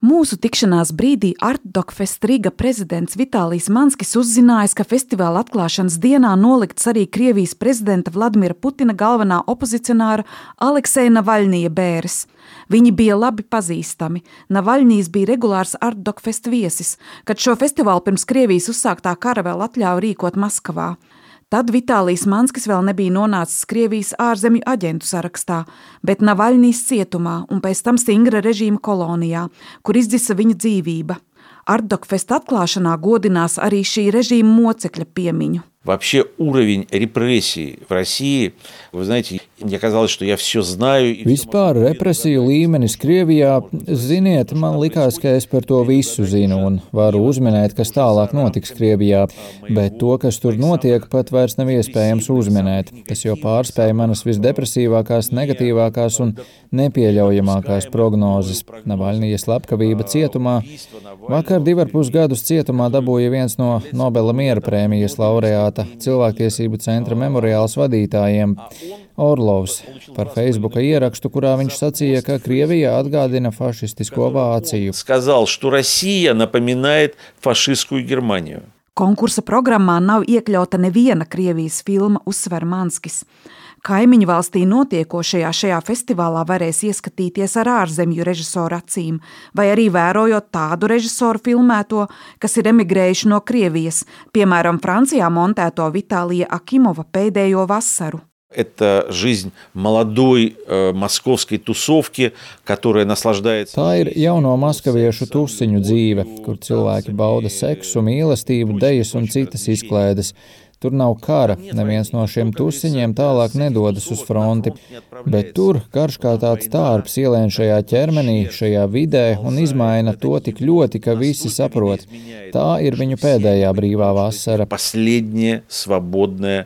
Mūsu tikšanās brīdī Artdokfest Riga prezidents Vitālijs Manskis uzzinājis, ka festivāla atklāšanas dienā nolikts arī Krievijas prezidenta Vladimira Putina galvenā opozicionāra Alekseja Navaļnija bēres. Viņi bija labi pazīstami. Navaļnijs bija regulārs Artdokfest viesis, kad šo festivālu pirms Krievijas uzsāktā kara vēl atļāva rīkot Maskavā. Tad Vitālijs Manskis vēl nebija nonācis Krievijas ārzemju aģentu sarakstā, bet Navaļnijs cietumā un pēc tam stingra režīma kolonijā, kur izdzisa viņa dzīvība. Artdokfest atklāšanā godinās arī šī režīma mocekļa piemiņu. Вообще уровень репрессий в России, вы знаете, мне казалось, что я все знаю. Vispār represiju līmenis Krievijā, ziniet, man likās, ka es par to visu zinu un varu uzminēt, kas tālāk notiks Krievijā, bet to, kas tur notiek, pat vairs nav iespējams uzminēt. Tas jau pārspēja manas visdepresīvākās, negatīvākās un nepieļaujamākās prognozes. Navaļnija slepkavība cietumā. Vakar 2,5 gadus cietumā dabūja viens no Nobela miera prēmijas laureāta cilvēktiesību centra memoriāls vadītājiem Orlovs par Facebooka ierakstu, kurā viņš sacīja, ka Krievija atgādina fašistisko Vāciju. Сказал, что Россия напоминает фашистскую Германию. Konkursa programmā nav iekļauta neviena Krievijas filma, uzsver Manskis. Kaimiņu valstī notiekošajā festivālā varēs ieskatīties ar ārzemju režisoru acīm, vai arī vērojot tādu režisoru filmēto, kas ir emigrējuši no Krievijas, piemēram, Francijā montēto Vitālija Akimova Pēdējo vasaru. Это жизнь молодой московской тусовки, которая наслаждается. Tā ir jauno maskaviešu tusiņu dzīve, kur cilvēki bauda seksu, mīlestību, dejas un citas izklaides. Tur nav kara, neviens no šiem tusiņiem tālāk nedodas uz fronti, bet tur karš kā tāds tārps ielien šajā ķermenī, šajā vidē un izmaina to tik ļoti, ka visi saprot. Tā ir viņu pēdējā brīvā vasara. Последнее свободное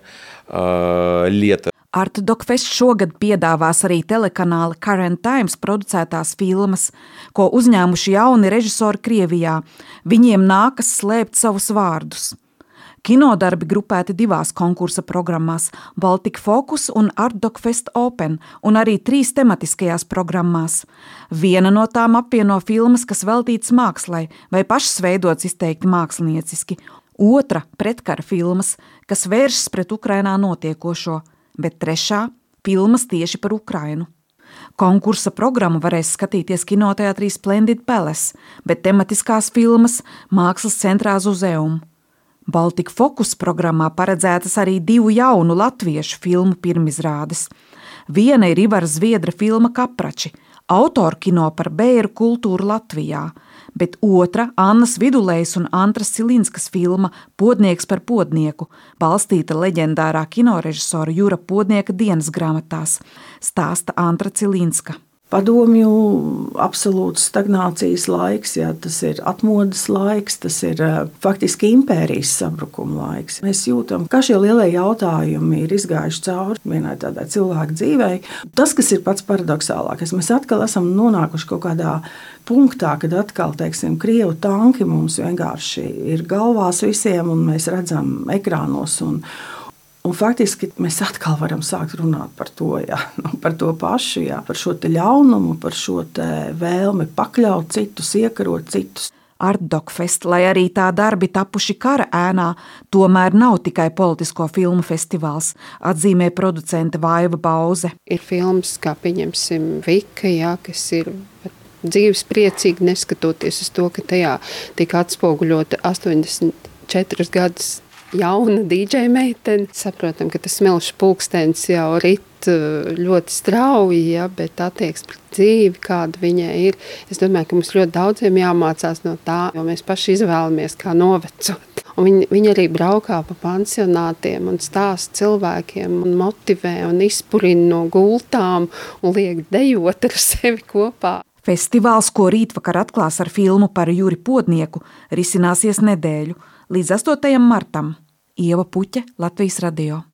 лето. Artdokfest šogad piedāvās arī telekanāla Current Times producētās filmas, ko uzņēmuši jauni režisori Krievijā. Viņiem nākas slēpt savus vārdus. Kinodarbi grupēti 2 konkursa programmās – Baltic Focus un Artdokfest Open, un arī 3 tematiskajās programmās. Viena no tām apvieno filmas, kas veltītas mākslai vai pašas veidots izteikti mākslinieciski. Otra – pretkara filmas, kas vēršas pret Ukrainā notiekošo, bet 3. – filmas tieši par Ukrainu. Konkursa programmu varēs skatīties kinoteātrī Splendid Palace, bet tematiskās filmas – Mākslas centrā Zuzeum. Baltic Focus programmā paredzētas arī 2 jaunu latviešu filmu pirmizrādes. Viena ir Ivara Zviedra filma Kaprači, autorkino par bēru kultūru Latvijā, bet otra Annas Vidulējas un Antras Cilinskas filma Podnieks par podnieku, balstīta leģendārā kinorežisora Jura Podnieka dienas grāmatās, stāsta Antra Cilinska. Padomju absolūts stagnācijas laiks, tas ir atmodas laiks, tas ir faktiski impērijas sabrukuma laiks. Mēs jūtam, ka šie lielie jautājumi ir izgājuši cauri vienai tādai cilvēku dzīvei. Tas, kas ir pats paradoxālākais, mēs atkal esam nonākuši kaut kādā punktā, kad atkal, Krievu tanki mums vienkārši ir galvās visiem, un mēs redzam ekrānos un faktiski mēs atkal varam sākt runāt par to, par to pašu, par šo te ļaunumu, par šo te vēlmi pakļaut citus, iekarot citus. Artdokfest, lai arī tā darbi tapuši kara ēnā, tomēr nav tikai politisko filmu festivāls, atzīmē producente Vaiva Bauze. Ir filmas, kā pieņemsim Vika, kas ir dzīves priecīgi, neskatoties uz to, ka tajā tika atspoguļota 84 gadus jauna DJ meitene. Saprotam, ka tas smilšu pulkstenis jau rit ļoti strauji, bet attieksme pret dzīvi, kāda viņai ir. Es domāju, ka mums ļoti daudziem jāmācās no tā, jo mēs paši izvēlamies, kā novecot. Un viņi arī braukā pa pansionātiem un stāsta cilvēkiem un motivē un izpurina no gultām un liek dejot ar sevi kopā. Festivāls, ko rītvakar atklās ar filmu par Juri Podnieku, risināsies nedēļu līdz 8. martam. Ieva Puķe, Latvijas radio.